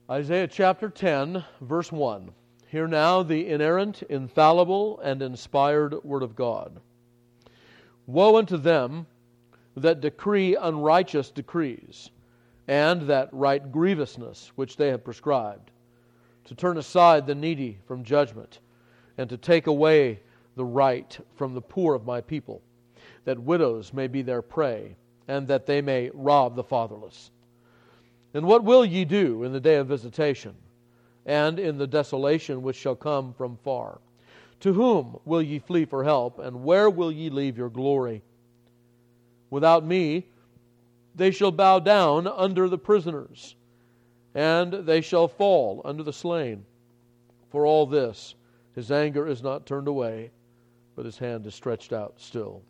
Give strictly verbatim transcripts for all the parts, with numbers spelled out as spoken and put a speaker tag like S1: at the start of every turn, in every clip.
S1: Isaiah chapter ten, verse one. Hear now the inerrant, infallible, and inspired Word of God. Woe unto them that decree unrighteous decrees, and that write grievousness which they have prescribed, to turn aside the needy from judgment, and to take away the right from the poor of my people, that widows may be their prey, and that they may rob the fatherless. And what will ye do in the day of visitation, and in the desolation which shall come from far? To whom will ye flee for help, and where will ye leave your glory? Without me they shall bow down under the prisoners, and they shall fall under the slain. For all this his anger is not turned away, but his hand is stretched out still.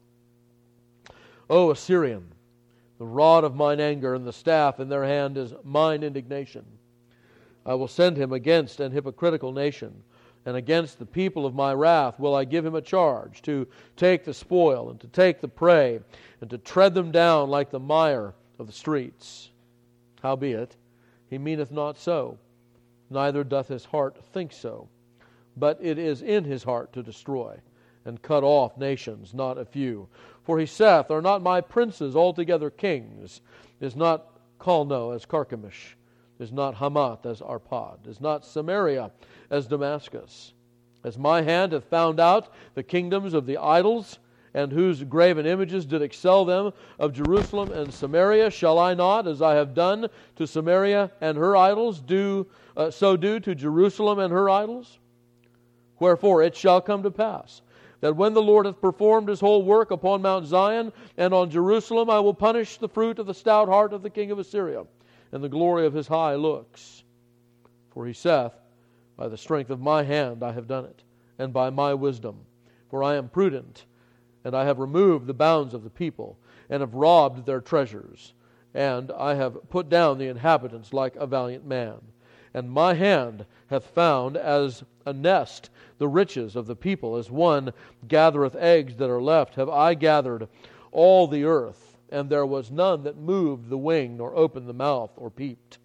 S1: O Assyrian, the rod of mine anger and the staff in their hand is mine indignation. I will send him against an hypocritical nation, and against the people of my wrath will I give him a charge, to take the spoil, and to take the prey, and to tread them down like the mire of the streets. Howbeit, he meaneth not so, neither doth his heart think so. But it is in his heart to destroy, and cut off nations, not a few. For he saith, Are not my princes altogether kings? Is not Calno as Carchemish? Is not Hamath as Arpad? Is not Samaria as Damascus? As my hand hath found out the kingdoms of the idols, and whose graven images did excel them of Jerusalem and Samaria, shall I not, as I have done to Samaria and her idols, do uh, so do to Jerusalem and her idols? Wherefore it shall come to pass, that when the Lord hath performed his whole work upon Mount Zion and on Jerusalem, I will punish the fruit of the stout heart of the king of Assyria, and the glory of his high looks. For he saith, By the strength of my hand I have done it, and by my wisdom. For I am prudent, and I have removed the bounds of the people, and have robbed their treasures, and I have put down the inhabitants like a valiant man. And my hand hath found as a nest the riches of the people, as one gathereth eggs that are left, have I gathered all the earth, and there was none that moved the wing, nor opened the mouth, or peeped.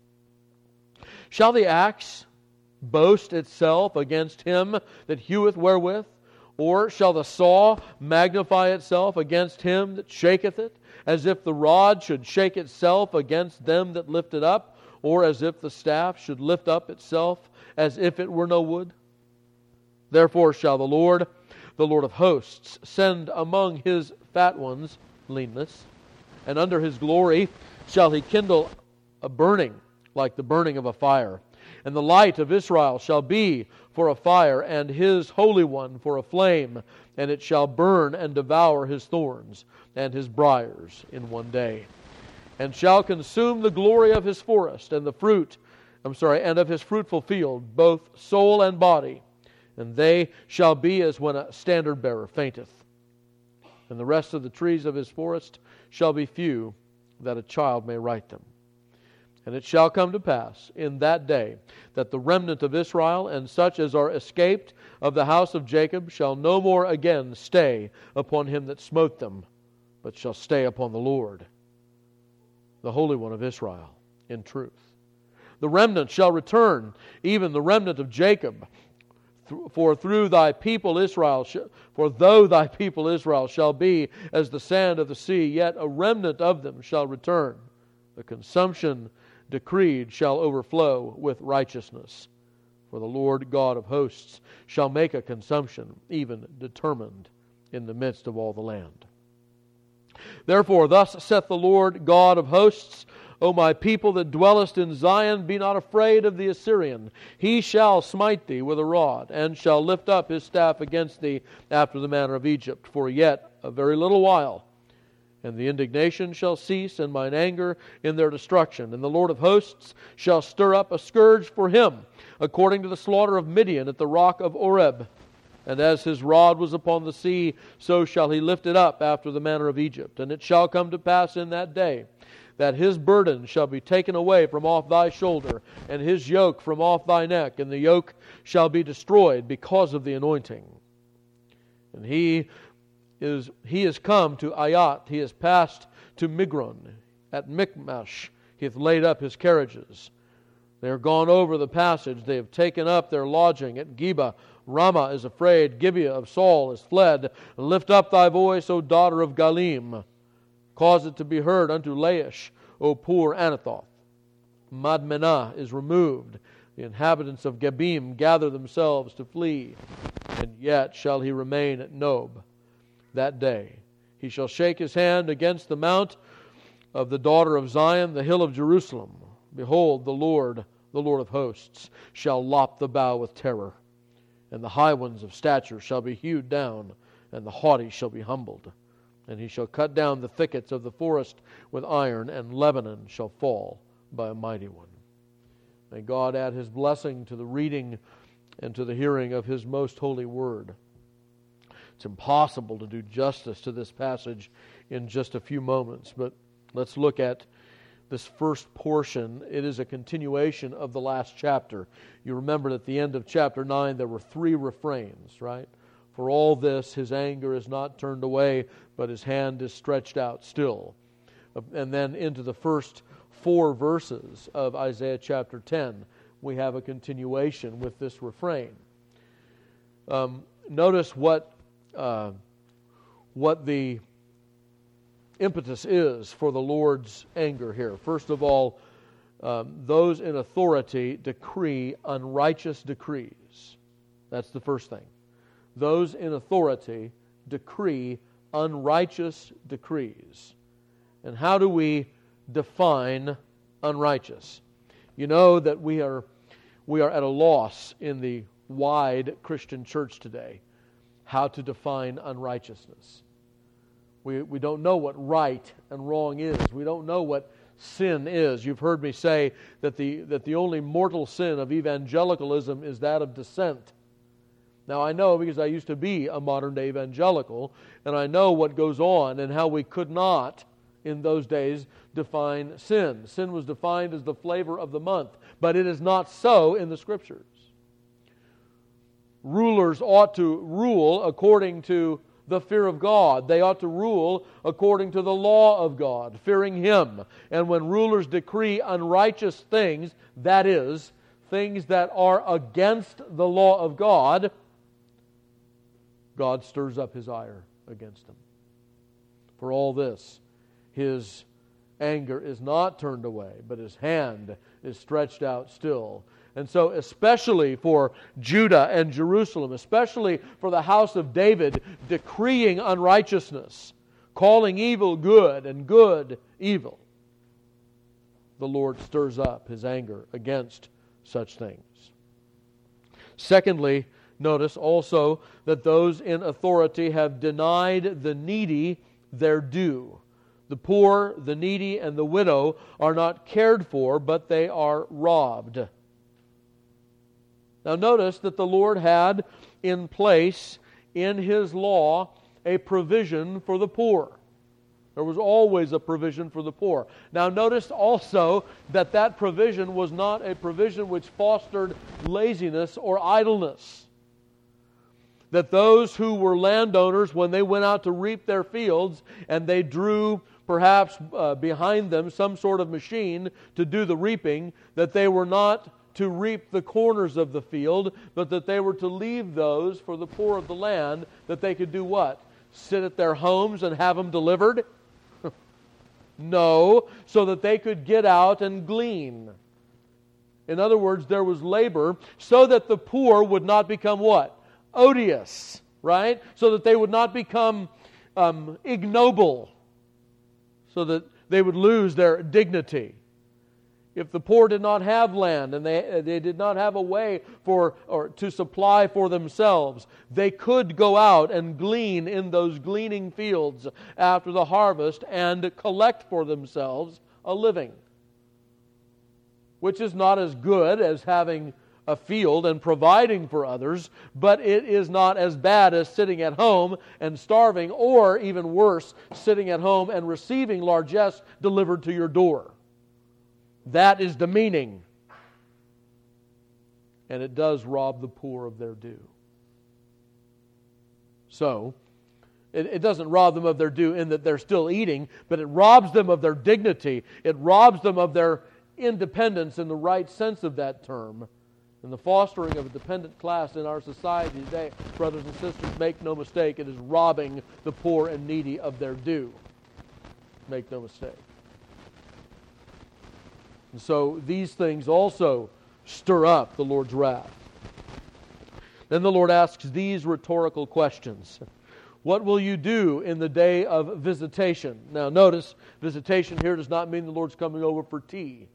S1: Shall the axe boast itself against him that heweth wherewith? Or shall the saw magnify itself against him that shaketh it, as if the rod should shake itself against them that lift it up, or as if the staff should lift up itself, as if it were no wood? Therefore shall the Lord, the Lord of hosts, send among his fat ones leanness, and under his glory shall he kindle a burning like the burning of a fire. And the light of Israel shall be for a fire, and his Holy One for a flame, and it shall burn and devour his thorns and his briars in one day, and shall consume the glory of his forest and the fruit, I'm sorry, and of his fruitful field, both soul and body. And they shall be as when a standard bearer fainteth. And the rest of the trees of his forest shall be few, that a child may write them. And it shall come to pass in that day that the remnant of Israel and such as are escaped of the house of Jacob shall no more again stay upon him that smote them, but shall stay upon the Lord, the Holy One of Israel, in truth. The remnant shall return, even the remnant of Jacob. For through thy people Israel, sh- for though thy people Israel shall be as the sand of the sea, yet a remnant of them shall return. The consumption decreed shall overflow with righteousness. For the Lord God of hosts shall make a consumption, even determined, in the midst of all the land. Therefore thus saith the Lord God of hosts, O my people that dwellest in Zion, be not afraid of the Assyrian. He shall smite thee with a rod, and shall lift up his staff against thee after the manner of Egypt, for yet a very little while. And the indignation shall cease, and mine anger in their destruction. And the Lord of hosts shall stir up a scourge for him, according to the slaughter of Midian at the rock of Oreb. And as his rod was upon the sea, so shall he lift it up after the manner of Egypt. And it shall come to pass in that day, that his burden shall be taken away from off thy shoulder, and his yoke from off thy neck, and the yoke shall be destroyed because of the anointing. And he is he is come to Ayat, he is passed to Migron, at Michmash he hath laid up his carriages. They are gone over the passage. They have taken up their lodging at Geba. Ramah is afraid. Gibeah of Saul is fled. Lift up thy voice, O daughter of Galim. Cause it to be heard unto Laish, O poor Anathoth. Madmenah is removed. The inhabitants of Gebim gather themselves to flee. And yet shall he remain at Nob that day. He shall shake his hand against the mount of the daughter of Zion, the hill of Jerusalem. Behold, the Lord, the Lord of hosts, shall lop the bough with terror. And the high ones of stature shall be hewed down, and the haughty shall be humbled. And he shall cut down the thickets of the forest with iron, and Lebanon shall fall by a mighty one. May God add His blessing to the reading and to the hearing of His most holy word. It's impossible to do justice to this passage in just a few moments, but let's look at this first portion. It is a continuation of the last chapter. You remember at the end of chapter nine there were three refrains, right? For all this his anger is not turned away, but his hand is stretched out still. And then into the first four verses of Isaiah chapter ten, we have a continuation with this refrain. Um, notice what uh, what the impetus is for the Lord's anger here. First of all, um, those in authority decree unrighteous decrees. That's the first thing. Those in authority decree unrighteous decrees. And how do we define unrighteous? You know that we are we are at a loss in the wide Christian church today how to define unrighteousness. We we don't know what right and wrong is. We don't know what sin is. You've heard me say that the that the only mortal sin of evangelicalism is that of dissent. Now I know because I used to be a modern-day evangelical, and I know what goes on and how we could not, in those days, define sin. Sin was defined as the flavor of the month, but it is not so in the Scriptures. Rulers ought to rule according to the fear of God. They ought to rule according to the law of God, fearing Him. And when rulers decree unrighteous things, that is, things that are against the law of God, God stirs up His ire against them. For all this, His anger is not turned away, but His hand is stretched out still. And so especially for Judah and Jerusalem, especially for the house of David, decreeing unrighteousness, calling evil good and good evil, the Lord stirs up His anger against such things. Secondly, notice also that those in authority have denied the needy their due. The poor, the needy, and the widow are not cared for, but they are robbed. Now notice that the Lord had in place in His law a provision for the poor. There was always a provision for the poor. Now notice also that that provision was not a provision which fostered laziness or idleness. That those who were landowners, when they went out to reap their fields and they drew perhaps uh, behind them some sort of machine to do the reaping, that they were not to reap the corners of the field, but that they were to leave those for the poor of the land, that they could do what? Sit at their homes and have them delivered? No, so that they could get out and glean. In other words, there was labor so that the poor would not become what? Odious, right? So that they would not become um, ignoble, so that they would lose their dignity. If the poor did not have land and they they did not have a way for or to supply for themselves, they could go out and glean in those gleaning fields after the harvest and collect for themselves a living, which is not as good as having a field and providing for others, but it is not as bad as sitting at home and starving, or even worse, sitting at home and receiving largesse delivered to your door. That is demeaning. And it does rob the poor of their due. So, it, it doesn't rob them of their due in that they're still eating, but it robs them of their dignity. It robs them of their independence in the right sense of that term, and the fostering of a dependent class in our society today, brothers and sisters, make no mistake, it is robbing the poor and needy of their due. Make no mistake. And so these things also stir up the Lord's wrath. Then the Lord asks these rhetorical questions. What will you do in the day of visitation? Now notice, visitation here does not mean the Lord's coming over for tea.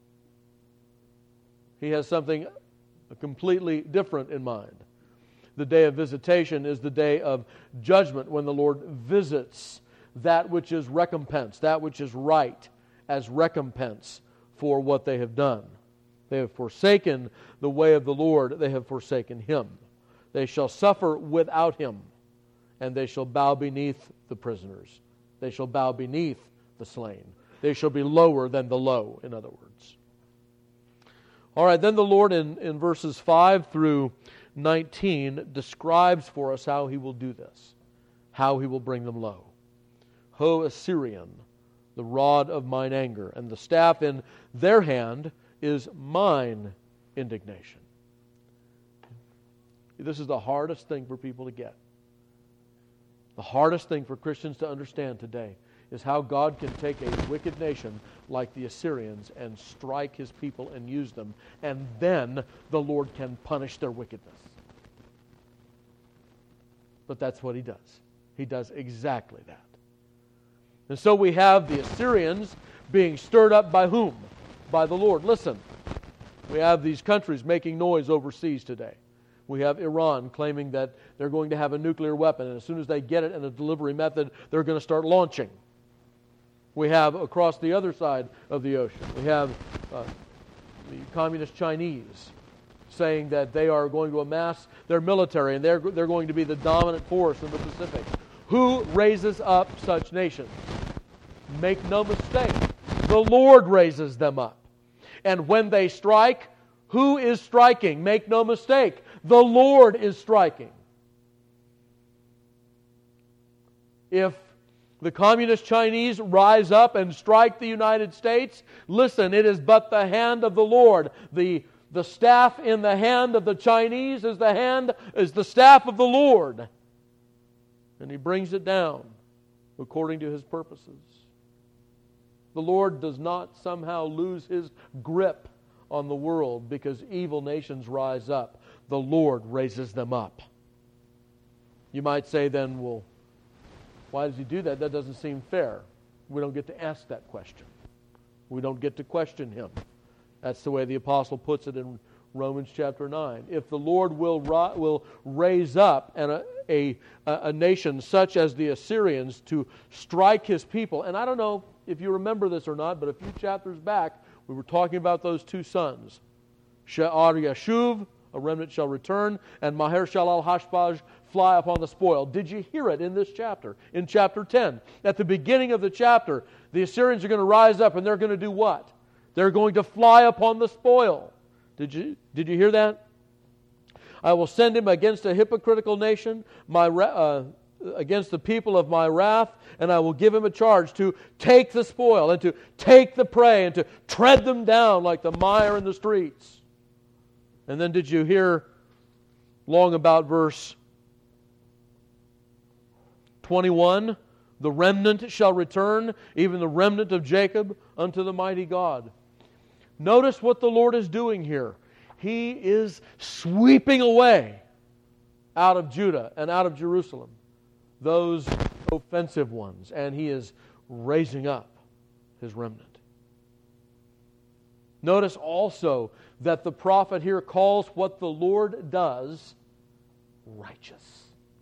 S1: He has something completely different in mind. The day of visitation is the day of judgment, when the Lord visits that which is recompense, that which is right, as recompense for what they have done. They have forsaken the way of the Lord, they have forsaken Him. They shall suffer without Him, and they shall bow beneath the prisoners. They shall bow beneath the slain. They shall be lower than the low, in other words. All right, then the Lord in, in verses five through nineteen describes for us how He will do this, how He will bring them low. Ho Assyrian, the rod of mine anger, and the staff in their hand is mine indignation. This is the hardest thing for people to get. The hardest thing for Christians to understand today is how God can take a wicked nation like the Assyrians and strike His people and use them, and then the Lord can punish their wickedness. But that's what He does. He does exactly that. And so we have the Assyrians being stirred up by whom? By the Lord. Listen, we have these countries making noise overseas today. We have Iran claiming that they're going to have a nuclear weapon, and as soon as they get it and a delivery method, they're going to start launching. We have across the other side of the ocean, we have uh, the communist Chinese saying that they are going to amass their military and they're, they're going to be the dominant force in the Pacific. Who raises up such nations? Make no mistake, the Lord raises them up. And when they strike, who is striking? Make no mistake, the Lord is striking. If the communist Chinese rise up and strike the United States, listen, it is but the hand of the Lord. The, the staff in the hand of the Chinese is the hand, is the staff of the Lord. And He brings it down according to His purposes. The Lord does not somehow lose His grip on the world because evil nations rise up. The Lord raises them up. You might say then, well, why does He do that? That doesn't seem fair. We don't get to ask that question. We don't get to question Him. That's the way the apostle puts it in Romans chapter nine. If the Lord will will raise up an, a, a, a nation such as the Assyrians to strike His people, and I don't know if you remember this or not, but a few chapters back, we were talking about those two sons. She'ar Yashuv, a remnant shall return, and Maher Shalal Hashbaz, fly upon the spoil. Did you hear it in this chapter? In chapter ten. At the beginning of the chapter, the Assyrians are going to rise up and they're going to do what? They're going to fly upon the spoil. Did you, did you hear that? I will send him against a hypocritical nation, my uh, against the people of my wrath, and I will give him a charge to take the spoil and to take the prey and to tread them down like the mire in the streets. And then did you hear long about verse twenty-one? The remnant shall return, even the remnant of Jacob, unto the mighty God. Notice what the Lord is doing here. He is sweeping away out of Judah and out of Jerusalem those offensive ones, and He is raising up His remnant. Notice also that the prophet here calls what the Lord does righteous.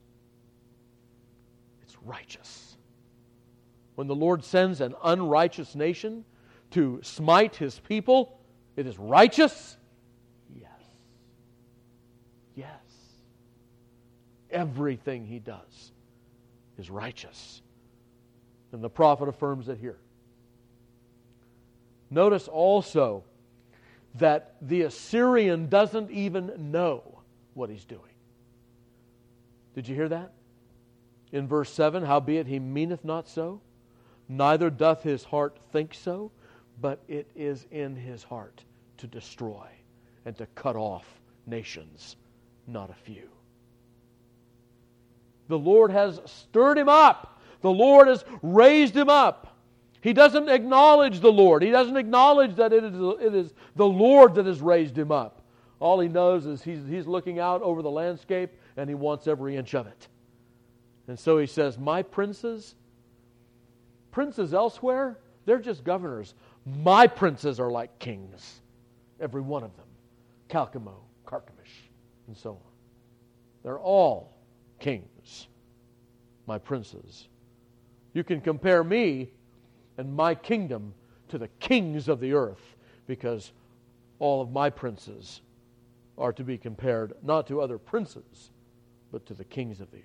S1: It's righteous. When the Lord sends an unrighteous nation to smite His people, it is righteous? Yes. Yes. Everything He does is righteous. And the prophet affirms it here. Notice also that the Assyrian doesn't even know what he's doing. Did you hear that? In verse seven, howbeit he meaneth not so, neither doth his heart think so, but it is in His heart to destroy and to cut off nations, not a few. The Lord has stirred him up. The Lord has raised him up. He doesn't acknowledge the Lord. He doesn't acknowledge that it is, it is the Lord that has raised him up. All he knows is he's, he's looking out over the landscape and he wants every inch of it. And so he says, my princes, princes elsewhere, they're just governors. My princes are like kings. Every one of them. Calcamo, Carchemish, and so on. They're all kings. My princes. You can compare me and my kingdom to the kings of the earth, because all of my princes are to be compared not to other princes, but to the kings of the earth.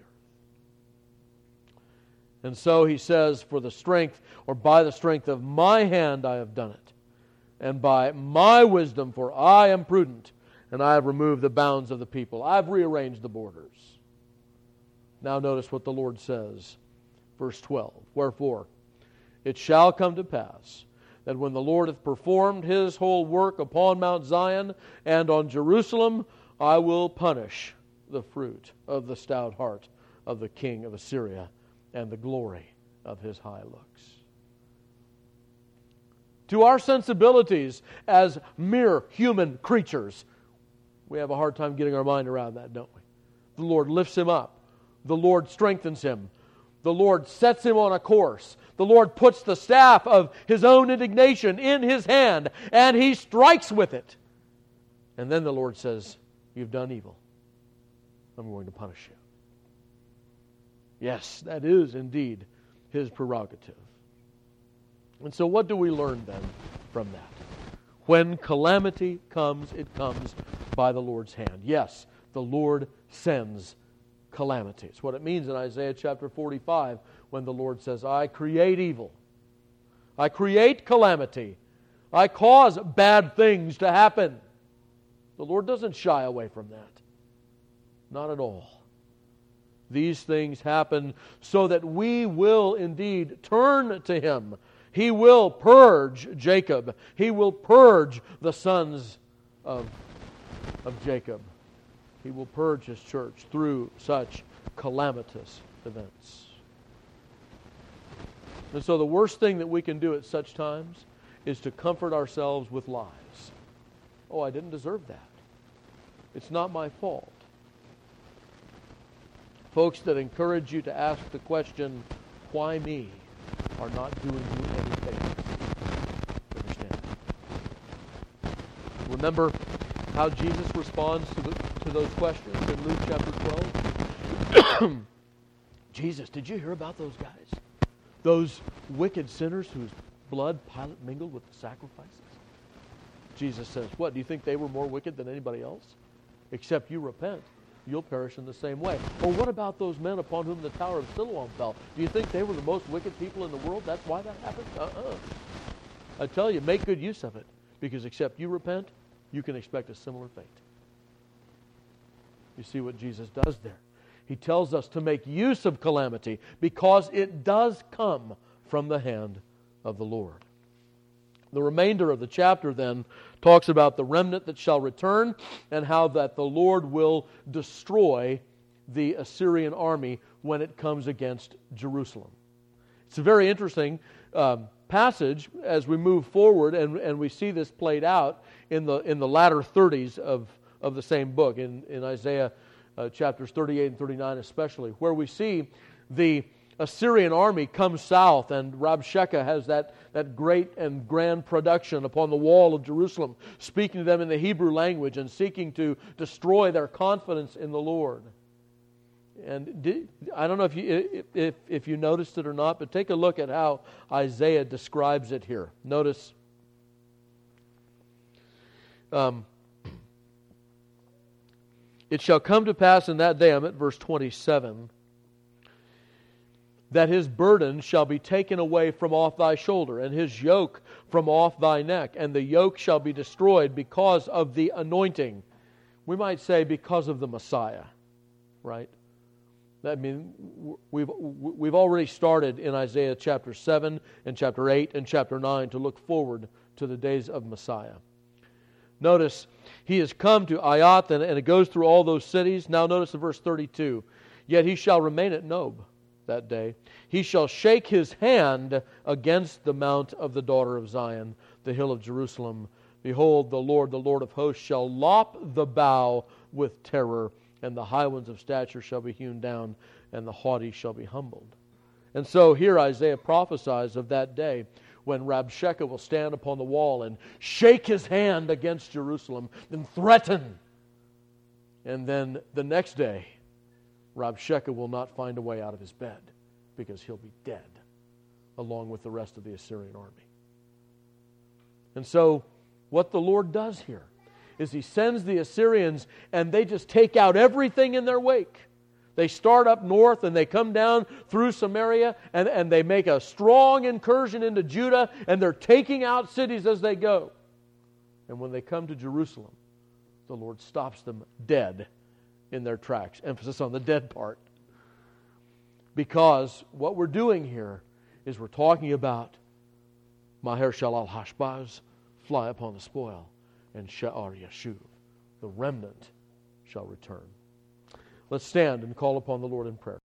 S1: And so he says, for the strength, or by the strength of my hand I have done it, and by my wisdom, for I am prudent, and I have removed the bounds of the people. I've rearranged the borders. Now notice what the Lord says, verse twelve. Wherefore, it shall come to pass that when the Lord hath performed His whole work upon Mount Zion and on Jerusalem, I will punish the fruit of the stout heart of the king of Assyria and the glory of his high looks. To our sensibilities as mere human creatures, we have a hard time getting our mind around that, don't we? The Lord lifts him up. The Lord strengthens him. The Lord sets him on a course. The Lord puts the staff of His own indignation in his hand, and he strikes with it. And then the Lord says, you've done evil. I'm going to punish you. Yes, that is indeed His prerogative. And so what do we learn then from that? When calamity comes, it comes by the Lord's hand. Yes, the Lord sends calamity. It's what it means in Isaiah chapter forty-five when the Lord says, I create evil. I create calamity. I cause bad things to happen. The Lord doesn't shy away from that. Not at all. These things happen so that we will indeed turn to Him. He will purge Jacob. He will purge the sons of, of Jacob. He will purge His church through such calamitous events. And so the worst thing that we can do at such times is to comfort ourselves with lies. Oh, I didn't deserve that. It's not my fault. Folks that encourage you to ask the question, why me, are not doing you any favors. Understand? Remember how Jesus responds to, the, to those questions in Luke chapter twelve? Jesus, did you hear about those guys? Those wicked sinners whose blood Pilate mingled with the sacrifices? Jesus says, what, do you think they were more wicked than anybody else? Except you repent, you'll perish in the same way. Or what about those men upon whom the Tower of Siloam fell? Do you think they were the most wicked people in the world? That's why that happened? Uh-uh. I tell you, make good use of it, because except you repent, you can expect a similar fate. You see what Jesus does there. He tells us to make use of calamity because it does come from the hand of the Lord. The remainder of the chapter then talks about the remnant that shall return and how that the Lord will destroy the Assyrian army when it comes against Jerusalem. It's a very interesting um, passage as we move forward, and, and we see this played out in the in the latter thirties of, of the same book, in, in Isaiah uh, chapters thirty-eight and thirty-nine especially, where we see the Assyrian army comes south, and Rabshakeh has that, that great and grand production upon the wall of Jerusalem, speaking to them in the Hebrew language and seeking to destroy their confidence in the Lord. And did, I don't know if you if if you noticed it or not, but take a look at how Isaiah describes it here. Notice um, it shall come to pass in that day, I'm at verse twenty-seven, that his burden shall be taken away from off thy shoulder, and his yoke from off thy neck, and the yoke shall be destroyed because of the anointing. We might say because of the Messiah, right? I mean, we've we've already started in Isaiah chapter seven and chapter eight and chapter nine to look forward to the days of Messiah. Notice, he has come to Aiath, and, and it goes through all those cities. Now notice in verse thirty-two, yet he shall remain at Nob that day. He shall shake his hand against the mount of the daughter of Zion, the hill of Jerusalem. Behold, the Lord, the Lord of hosts, shall lop the bough with terror, and the high ones of stature shall be hewn down, and the haughty shall be humbled. And so here Isaiah prophesies of that day when Rabshakeh will stand upon the wall and shake his hand against Jerusalem and threaten. And then the next day, Rabshakeh will not find a way out of his bed because he'll be dead along with the rest of the Assyrian army. And so what the Lord does here is He sends the Assyrians and they just take out everything in their wake. They start up north and they come down through Samaria and, and they make a strong incursion into Judah, and they're taking out cities as they go. And when they come to Jerusalem, the Lord stops them dead in their tracks. Emphasis on the dead part. Because what we're doing here is we're talking about Maher Shalal Hashbaz, fly upon the spoil, and Sha'ar Yashuv, the remnant, shall return. Let's stand and call upon the Lord in prayer.